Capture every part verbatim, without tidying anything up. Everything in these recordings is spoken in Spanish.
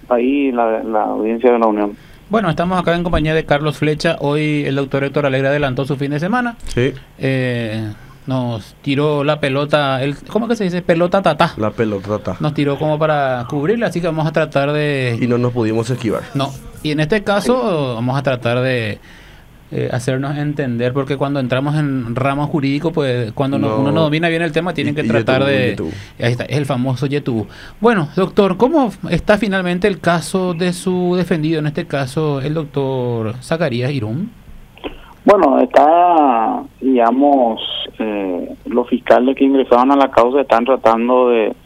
ahí la, la audiencia de la Unión. Bueno, estamos acá en compañía de Carlos Flecha. Hoy el doctor Héctor Alegre adelantó su fin de semana. Sí. Eh, nos tiró la pelota, el, ¿cómo que se dice? Pelota tatá. La pelota tatá. Nos tiró como para cubrirla, así que vamos a tratar de... Y no nos pudimos esquivar. No, y en este caso vamos a tratar de eh, hacernos entender, porque cuando entramos en ramo jurídico, pues cuando no, No. uno no domina bien el tema, tienen que Y- y tratar yetubu, de... yetubu. Ahí está, es el famoso yetubu. Bueno, doctor, ¿cómo está finalmente el caso de su defendido, en este caso el doctor Zacarías Irún? Bueno, está, digamos, eh, los fiscales que ingresaron a la causa están tratando de,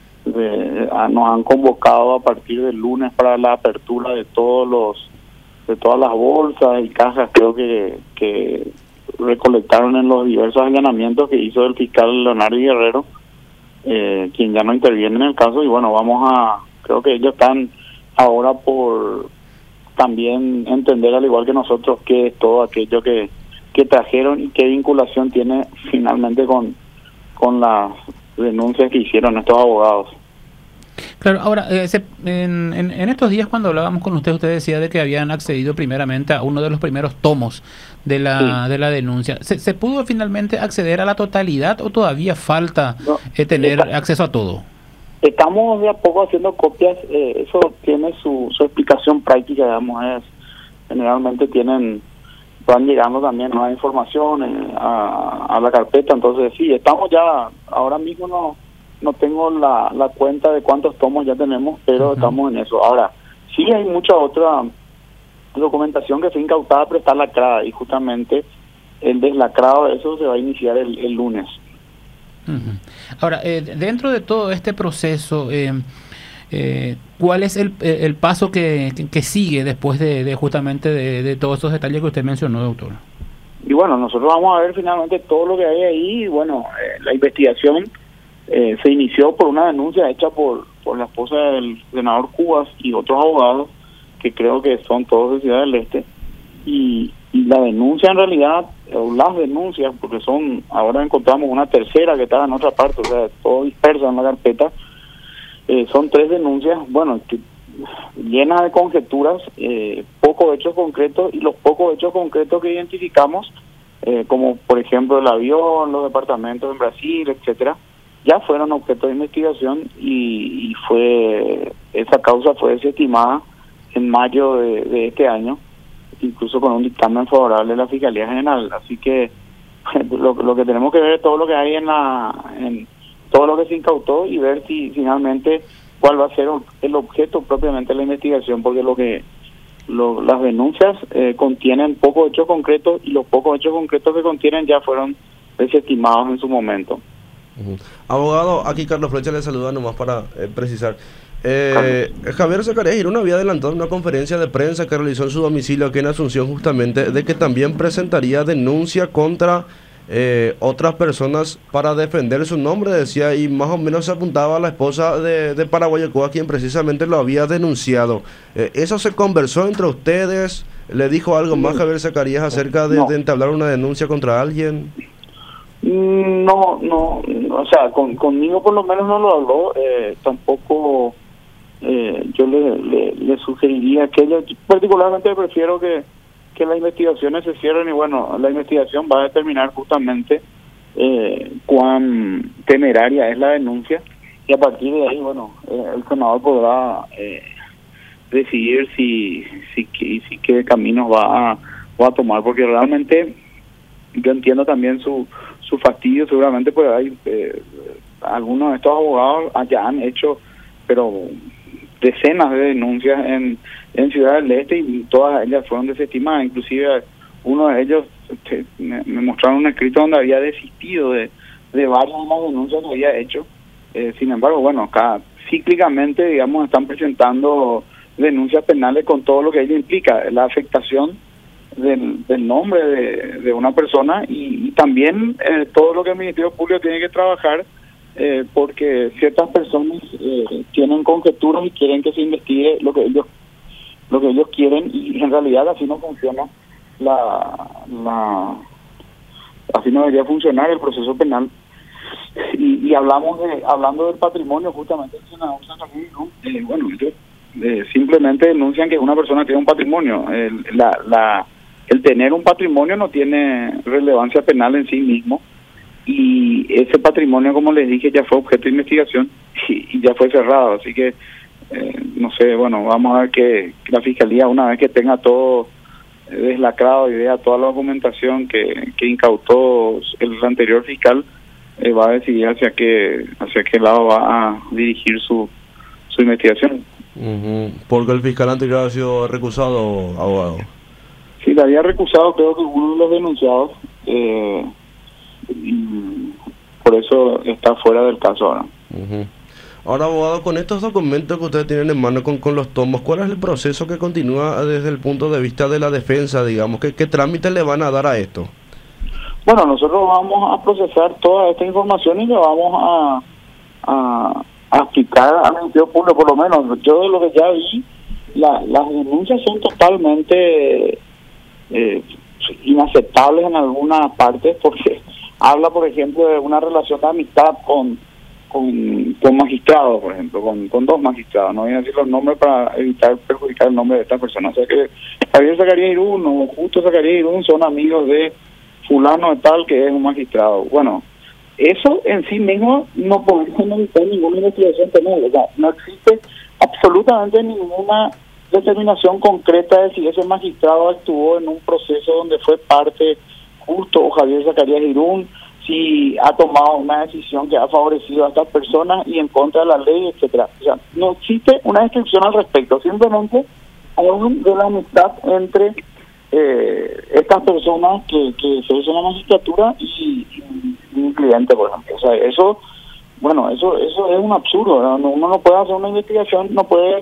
de a- nos han convocado a partir del lunes para la apertura de todos los, de todas las bolsas y cajas, creo que, que recolectaron en los diversos allanamientos que hizo el fiscal Leonardo Guerrero, eh, quien ya no interviene en el caso, y bueno, vamos a, creo que ellos están ahora por también entender, al igual que nosotros, qué es todo aquello que, que trajeron y qué vinculación tiene finalmente con, con las denuncias que hicieron estos abogados. Claro, ahora, eh, se- en, en, en estos días cuando hablábamos con usted, usted decía de que habían accedido primeramente a uno de los primeros tomos de la, Sí. de la denuncia. ¿Se, ¿Se pudo finalmente acceder a la totalidad o todavía falta No, eh, tener está- acceso a todo? Estamos de a poco haciendo copias, eh, eso tiene su, su explicación práctica, digamos, es, generalmente tienen, van llegando también nuevas informaciones a, a la carpeta, entonces sí, estamos ya, ahora mismo no no tengo la, la cuenta de cuántos tomos ya tenemos, pero Ujú. estamos en eso. Ahora, sí hay mucha otra documentación que fue incautada, pero está lacrada, y justamente el deslacrado de eso se va a iniciar el, el lunes. Ujú. Ahora, eh, dentro de todo este proceso, eh, eh, ¿cuál es el, eh, el paso que, que, que sigue después de, de justamente de, de todos esos detalles que usted mencionó, doctor? Y bueno, nosotros vamos a ver finalmente todo lo que hay ahí. Y bueno, eh, la investigación eh, se inició por una denuncia hecha por, por la esposa del senador Cubas y otros abogados, que creo que son todos de Ciudad del Este. Y, y la denuncia en realidad, o las denuncias, porque son, ahora encontramos una tercera que estaba en otra parte, o sea, todo disperso en la carpeta. Eh, son tres denuncias, bueno, que, llenas de conjeturas, eh, pocos hechos concretos, y los pocos hechos concretos que identificamos, eh, como por ejemplo el avión, los departamentos en Brasil, etcétera, ya fueron objeto de investigación, y, y fue esa causa fue desestimada en mayo de, de este año, incluso con un dictamen favorable de la Fiscalía General. Así que lo, lo que tenemos que ver es todo lo que hay en la en todo lo que se incautó, y ver si finalmente cuál va a ser el objeto propiamente de la investigación, porque lo que lo, las denuncias eh, contienen pocos hechos concretos, y los pocos hechos concretos que contienen ya fueron desestimados en su momento. Ujú. Abogado, aquí Carlos Flecha le saluda nomás para eh, precisar. Eh, Javier Zacarías Irún había adelantado en una conferencia de prensa que realizó en su domicilio aquí en Asunción, justamente, de que también presentaría denuncia contra eh, otras personas para defender su nombre, decía, y más o menos se apuntaba a la esposa de, de Paraguayacoa, quien precisamente lo había denunciado. Eh, ¿Eso se conversó entre ustedes? ¿Le dijo algo más Javier Zacarías acerca de, No. de entablar una denuncia contra alguien? No, no, o sea, con, conmigo por lo menos no lo habló, eh, tampoco eh, yo le, le, le sugeriría que ella, particularmente prefiero que, que las investigaciones se cierren, y bueno, la investigación va a determinar justamente eh, cuán temeraria es la denuncia, y a partir de ahí, bueno, eh, el senador podrá eh, decidir si, si, si, si qué caminos va a, va a tomar, porque realmente yo entiendo también su su fastidio, seguramente, pues hay eh, algunos de estos abogados ya han hecho, pero decenas de denuncias en, en Ciudad del Este, y todas ellas fueron desestimadas. Inclusive uno de ellos este, me, me mostraron un escrito donde había desistido de, de varias de las denuncias que había hecho. Eh, sin embargo, bueno, acá cíclicamente, digamos, están presentando denuncias penales con todo lo que ello implica, la afectación del, del nombre de, de una persona, y, y también eh, todo lo que el Ministerio Público tiene que trabajar, eh, porque ciertas personas eh, tienen conjeturas y quieren que se investigue lo que ellos lo que ellos quieren, y en realidad así no funciona la, la así no debería funcionar el proceso penal. Y, y hablamos de hablando del patrimonio, justamente el senador Zacarías, ¿no? Eh, bueno, ellos eh, simplemente denuncian que una persona tiene un patrimonio. El, la, la, el tener un patrimonio no tiene relevancia penal en sí mismo, y ese patrimonio, como les dije, ya fue objeto de investigación y, y ya fue cerrado. Así que, eh, no sé, bueno, vamos a ver que, que la Fiscalía, una vez que tenga todo deslacrado y vea toda la documentación que, que incautó el anterior fiscal, eh, va a decidir hacia qué, hacia qué lado va a dirigir su, su investigación. Uh-huh. Porque el fiscal anterior ha sido recusado, abogado. Sí, le había recusado, creo que uno de los denunciados, eh, y por eso está fuera del caso ahora. Uh-huh. Ahora, abogado, con estos documentos que ustedes tienen en mano, con, con los tomos, ¿cuál es el proceso que continúa desde el punto de vista de la defensa, digamos? ¿Qué, qué trámite le van a dar a esto? Bueno, nosotros vamos a procesar toda esta información y le vamos a, a, a explicar al Ministerio Público, por lo menos. Yo de lo que ya vi, la, las denuncias son totalmente eh, inaceptables en algunas partes, porque habla, por ejemplo, de una relación de amistad con con, con magistrados, por ejemplo, con, con dos magistrados. No voy a decir los nombres para evitar perjudicar el nombre de esta persona. O sea que Javier Zacarías Irún o Justo Zacarías Irún son amigos de fulano de tal que es un magistrado. Bueno, eso en sí mismo no podemos evitar ninguna investigación penal. O sea, no existe absolutamente ninguna determinación concreta de si ese magistrado actuó en un proceso donde fue parte Justo o Javier Zacarías Irún, si ha tomado una decisión que ha favorecido a estas personas y en contra de la ley, etcétera. O sea, no existe una descripción al respecto, simplemente hablan de la amistad entre eh, estas personas que, que ejercen la magistratura y, y un cliente, por ejemplo. O sea, eso, bueno, eso eso es un absurdo, ¿no? Uno no puede hacer una investigación, no puede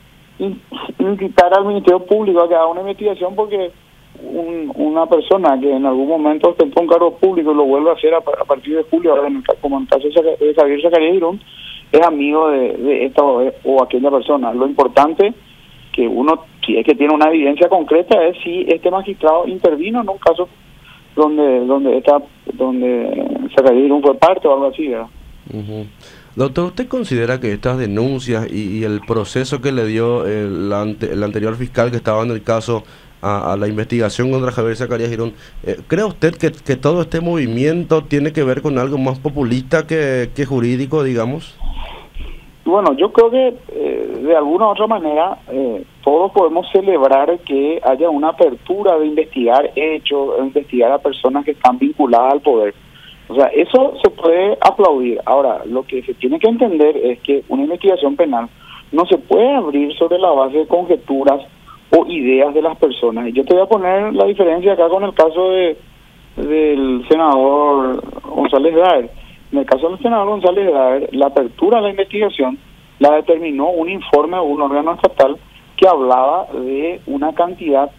invitar al Ministerio Público a que haga una investigación porque Un, una persona que en algún momento ostentó un cargo público y lo vuelve a hacer a, a partir de julio, ahora en el, como en el caso de Javier Zacarías Irún, es amigo de, de esta o, o aquella persona. Lo importante que uno, si es que tiene una evidencia concreta, es si este magistrado intervino en un caso donde donde está donde Zacarías Irún fue parte o algo así, ¿verdad? Uh-huh. Doctor, ¿usted considera que estas denuncias y, y el proceso que le dio el, ante, el anterior fiscal que estaba en el caso A, a la investigación contra Javier Zacarías Irún, eh, ¿cree usted que, que todo este movimiento tiene que ver con algo más populista que, que jurídico, digamos? Bueno, yo creo que eh, de alguna u otra manera eh, todos podemos celebrar que haya una apertura de investigar hechos, de investigar a personas que están vinculadas al poder. O sea, eso se puede aplaudir. Ahora, lo que se tiene que entender es que una investigación penal no se puede abrir sobre la base de conjeturas o ideas de las personas. Y yo te voy a poner la diferencia acá con el caso de del senador González Daer. En el caso del senador González Daer, la apertura de la investigación la determinó un informe de un órgano estatal que hablaba de una cantidad,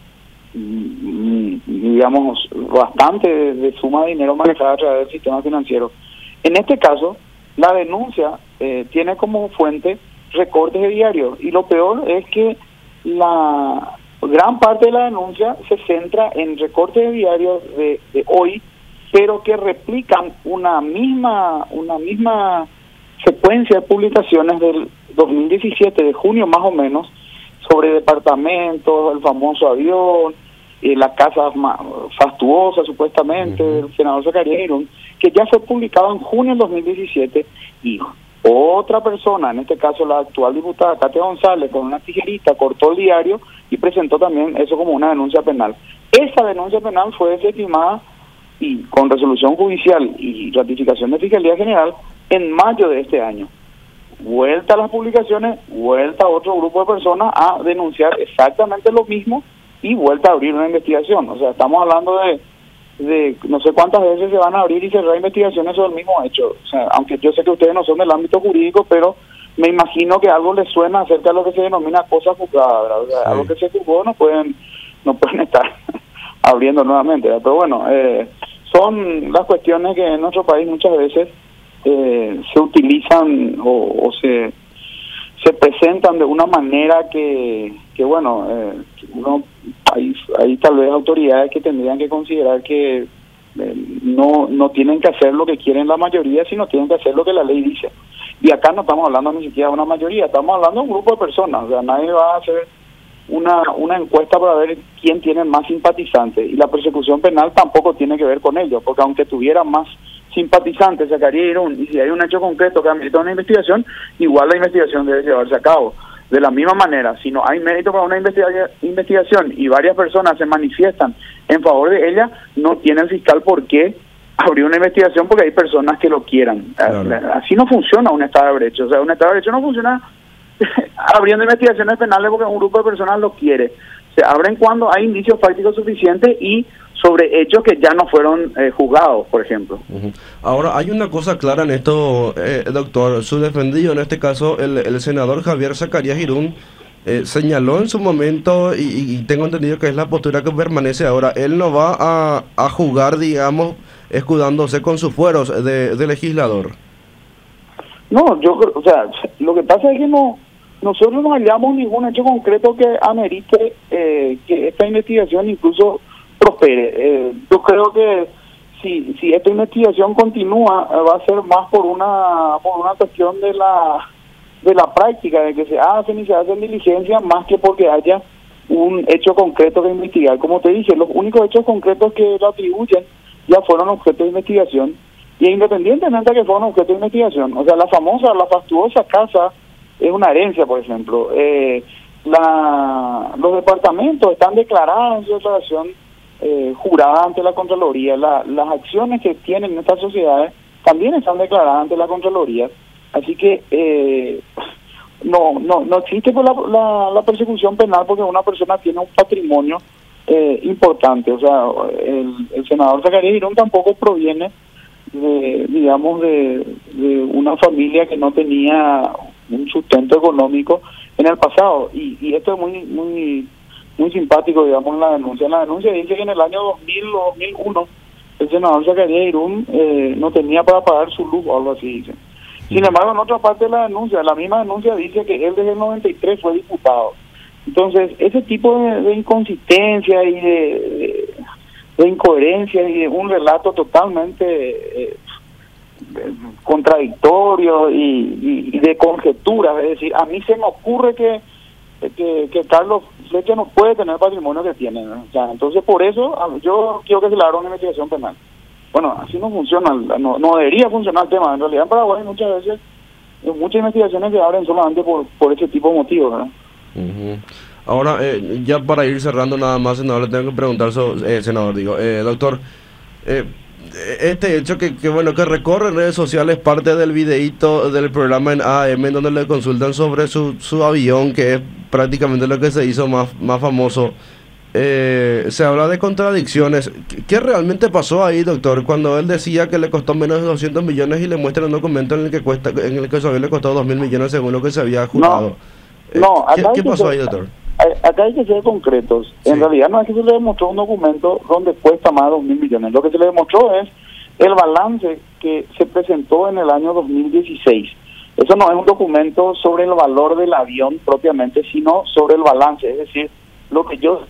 digamos, bastante de, de suma de dinero manejada a través del sistema financiero. En este caso, la denuncia eh, tiene como fuente recortes de diarios, y lo peor es que la gran parte de la denuncia se centra en recortes de diarios de, de hoy, pero que replican una misma una misma secuencia de publicaciones del dos mil diecisiete, de junio más o menos, sobre departamentos, el famoso avión, eh, la casa fastuosa supuestamente uh-huh. del senador Zacarías Irún, que ya fue publicado en junio del dos mil diecisiete, y otra persona, en este caso la actual diputada Katia González, con una tijerita cortó el diario y presentó también eso como una denuncia penal. Esa denuncia penal fue desestimada y con resolución judicial y ratificación de Fiscalía General en mayo de este año. Vuelta a las publicaciones, vuelta a otro grupo de personas a denunciar exactamente lo mismo y vuelta a abrir una investigación. O sea, estamos hablando de de no sé cuántas veces se van a abrir y cerrar investigaciones sobre el mismo hecho. O sea, aunque yo sé que ustedes no son del ámbito jurídico, pero me imagino que algo les suena acerca de lo que se denomina cosa juzgada, ¿verdad? O sea, sí. Algo que se juzgó no pueden no pueden estar abriendo nuevamente, ¿verdad? Pero bueno, eh, son las cuestiones que en nuestro país muchas veces eh, se utilizan o, o se se presentan de una manera que, que bueno, eh, uno hay, hay tal vez autoridades que tendrían que considerar que eh, no no tienen que hacer lo que quieren la mayoría, sino tienen que hacer lo que la ley dice. Y acá no estamos hablando ni siquiera de una mayoría, estamos hablando de un grupo de personas. O sea, nadie va a hacer una, una encuesta para ver quién tiene más simpatizantes. Y la persecución penal tampoco tiene que ver con ello, porque aunque tuviera más simpatizantes, sacaría Irún, y si hay un hecho concreto que amerita una investigación, igual la investigación debe llevarse a cabo. De la misma manera, si no hay mérito para una investiga- investigación y varias personas se manifiestan en favor de ella, no tiene el fiscal por qué abrir una investigación porque hay personas que lo quieran. Claro. Así no funciona un Estado de Derecho. O sea, un Estado de Derecho no funciona abriendo investigaciones penales porque un grupo de personas lo quiere. Se abren cuando hay indicios fácticos suficientes y sobre hechos que ya no fueron eh, juzgados, por ejemplo. Uh-huh. Ahora, hay una cosa clara en esto, eh, doctor. Su defendido, en este caso, el, el senador Javier Zacarías Irún, eh, señaló en su momento, y, y tengo entendido que es la postura que permanece ahora, él no va a, a jugar, digamos, escudándose con sus fueros de, de legislador. No, yo creo, o sea, lo que pasa es que no nosotros no hallamos ningún hecho concreto que amerite eh, que esta investigación incluso prospere. Eh, yo creo que si si esta investigación continúa eh, va a ser más por una por una cuestión de la de la práctica, de que se hacen y se hacen diligencias, más que porque haya un hecho concreto que investigar. Como te dije, los únicos hechos concretos que lo atribuyen ya fueron objeto de investigación, y independientemente de que fueron objeto de investigación, o sea, la famosa, la fastuosa casa es una herencia, por ejemplo. Eh, la, los departamentos están declarados en su declaración eh, jurada ante la Contraloría. La, las acciones que tienen estas sociedades también están declaradas ante la Contraloría. Así que eh, no no no existe pues la, la, la persecución penal porque una persona tiene un patrimonio eh, importante. O sea, el, el senador Zacarías Irún tampoco proviene de, digamos, de, de una familia que no tenía un sustento económico en el pasado, y, y esto es muy muy muy simpático, digamos, en la denuncia. En la denuncia dice que en el año dos mil o dos mil uno el senador Zacarías Irún eh, no tenía para pagar su luz o algo así, dice. Sin embargo, en otra parte de la denuncia, la misma denuncia dice que él desde el noventa y tres fue diputado. Entonces, ese tipo de, de inconsistencia y de, de, de incoherencia y de un relato totalmente eh, contradictorio y, y, y de conjeturas, es decir, a mí se me ocurre que que, que Carlos Flecha no puede tener el patrimonio que tiene, ¿no? O sea, entonces por eso yo quiero que se le haga una investigación penal. Bueno, así no funciona, no, no debería funcionar el tema. En realidad en Paraguay muchas veces muchas investigaciones se abren solamente por por ese tipo de motivos, ¿verdad? Uh-huh. Ahora, eh, ya para ir cerrando nada más, senador, le tengo que preguntar, sobre, eh, senador, digo, eh, doctor, eh, este hecho que, que bueno que recorre redes sociales, parte del videíto del programa en A M en donde le consultan sobre su, su avión, que es prácticamente lo que se hizo más, más famoso. Eh, se habla de contradicciones. ¿Qué, ¿Qué realmente pasó ahí, doctor? Cuando él decía que le costó menos de doscientos millones y le muestran un documento en el que cuesta en el que su avión le costó dos mil millones según lo que se había jurado. No, no, ¿Qué, ¿qué pasó ser, ahí, doctor? Acá hay que ser concretos. Sí. En realidad no es que se le demostró un documento donde cuesta más de dos mil millones. Lo que se le demostró es el balance que se presentó en el año dos mil dieciséis. Eso no es un documento sobre el valor del avión propiamente, sino sobre el balance, es decir, lo que yo...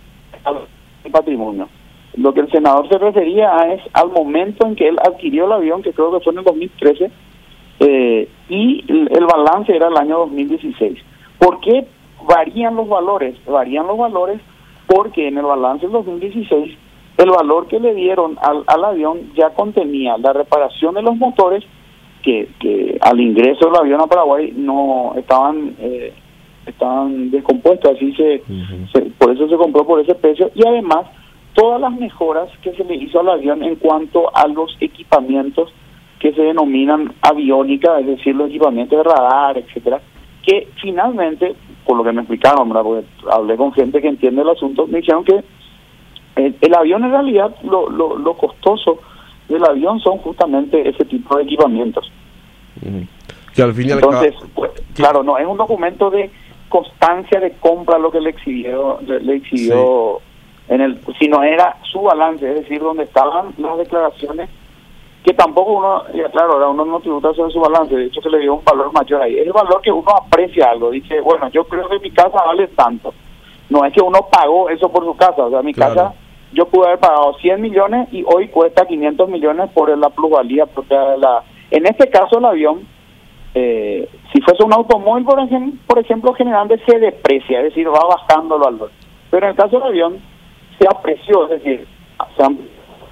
el patrimonio. Lo que el senador se refería a es al momento en que él adquirió el avión, que creo que fue en el dos mil trece, eh, y el, el balance era el año dos mil dieciséis. ¿Por qué varían los valores? Varían los valores porque en el balance del dos mil dieciséis el valor que le dieron al, al avión ya contenía la reparación de los motores que, que al ingreso del avión a Paraguay no estaban eh, estaban descompuestos, así se, uh-huh. se por eso se compró por ese precio, y además todas las mejoras que se le hizo al avión en cuanto a los equipamientos que se denominan aviónica, es decir, los equipamientos de radar, etcétera, que finalmente, por lo que me explicaron, ¿verdad? Porque hablé con gente que entiende el asunto, me dijeron que el, el avión en realidad, lo, lo, lo costoso del avión son justamente ese tipo de equipamientos. Uh-huh. Que al fin y al Entonces, ca- pues, claro, no es un documento de constancia de compra lo que le exhibió, le, le exhibió sí. en el, sino era su balance, es decir, donde estaban las declaraciones, que tampoco uno, ya claro, ahora uno no tributa sobre su balance, de hecho se le dio un valor mayor ahí, es el valor que uno aprecia algo, dice, bueno, yo creo que mi casa vale tanto, no es que uno pagó eso por su casa, o sea, mi claro. casa, yo pude haber pagado cien millones y hoy cuesta quinientos millones por la plusvalía propia de la, en este caso el avión, Eh, si fuese un automóvil, por ejemplo, por ejemplo, generalmente se deprecia, es decir, va bajando el valor. Pero en el caso del avión, se apreció, es decir, se han,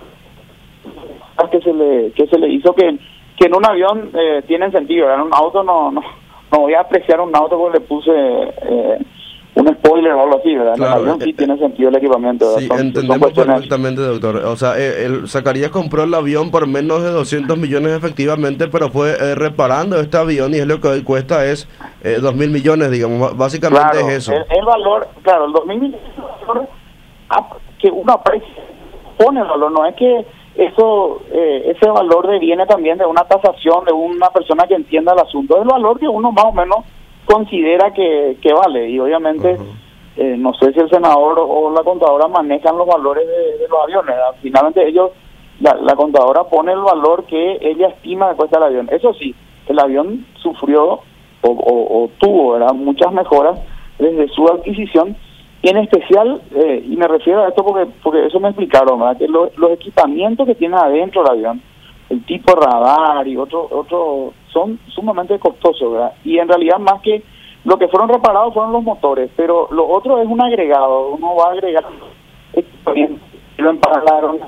que se le que se le hizo que, que en un avión eh, tiene sentido, ¿verdad? En un auto no, no no voy a apreciar un auto porque le puse eh, un spoiler o algo así, ¿verdad? Claro, en el avión sí eh, tiene sentido el equipamiento, ¿verdad? Sí, Son- son entendemos cuestiones- perfectamente, doctor. O sea, eh, el Zacarías compró el avión por menos de doscientos millones efectivamente, pero fue eh, reparando este avión y es lo que hoy cuesta es eh, dos mil millones, digamos. Ba- Básicamente Claro, es eso. El, el valor, claro, el dos mil millones es el valor a- que uno aprecia, pone el valor, no es que eso eh, ese valor deviene también de una tasación de una persona que entienda el asunto, es el valor que uno más o menos considera que, que vale, y obviamente Ujú. eh, no sé si el senador o la contadora manejan los valores de, de los aviones, ¿verdad? Finalmente ellos, la, la contadora pone el valor que ella estima que cuesta el avión. Eso sí, el avión sufrió o, o, o tuvo, ¿verdad?, muchas mejoras desde su adquisición, y en especial, eh, y me refiero a esto porque porque eso me explicaron, ¿verdad?, que lo- los equipamientos que tiene adentro el avión, el tipo de radar y otro otro son sumamente costosos, ¿verdad? Y en realidad más que lo que fueron reparados fueron los motores, pero lo otro es un agregado, uno va a agregar equipamiento que lo empalaron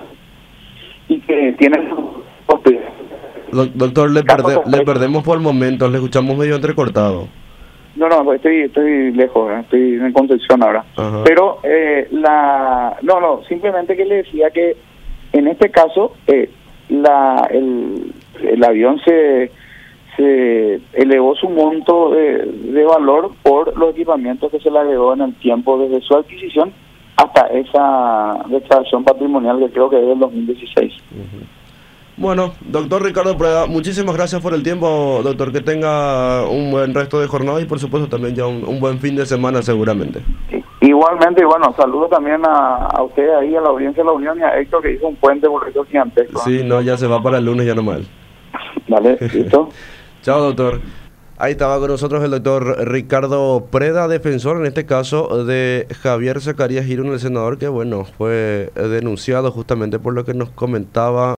y que tienen costes. Doc- doctor, le, Caso perde- le concreto. perdemos por momentos, le escuchamos medio entrecortado. No, no, estoy estoy lejos, ¿eh? Estoy en Concepción ahora. Ajá. Pero eh, la no, no, simplemente que le decía que en este caso eh, la el, el avión se se elevó su monto de, de valor por los equipamientos que se le agregó en el tiempo desde su adquisición hasta esa declaración patrimonial que creo que es del dos mil dieciséis. Bueno, doctor Ricardo Preda, muchísimas gracias por el tiempo, doctor. Que tenga un buen resto de jornada y por supuesto también ya un, un buen fin de semana seguramente. Igualmente, y bueno, saludo también a, a usted ahí, a la audiencia de la Unión y a Héctor que hizo un puente por eso gigantesco. Sí, no, ya se va para el lunes, ya no mal. Vale, listo. Chao, doctor. Ahí estaba con nosotros el doctor Ricardo Preda, defensor en este caso de Javier Zacarías Girón, el senador que, bueno, fue denunciado justamente por lo que nos comentaba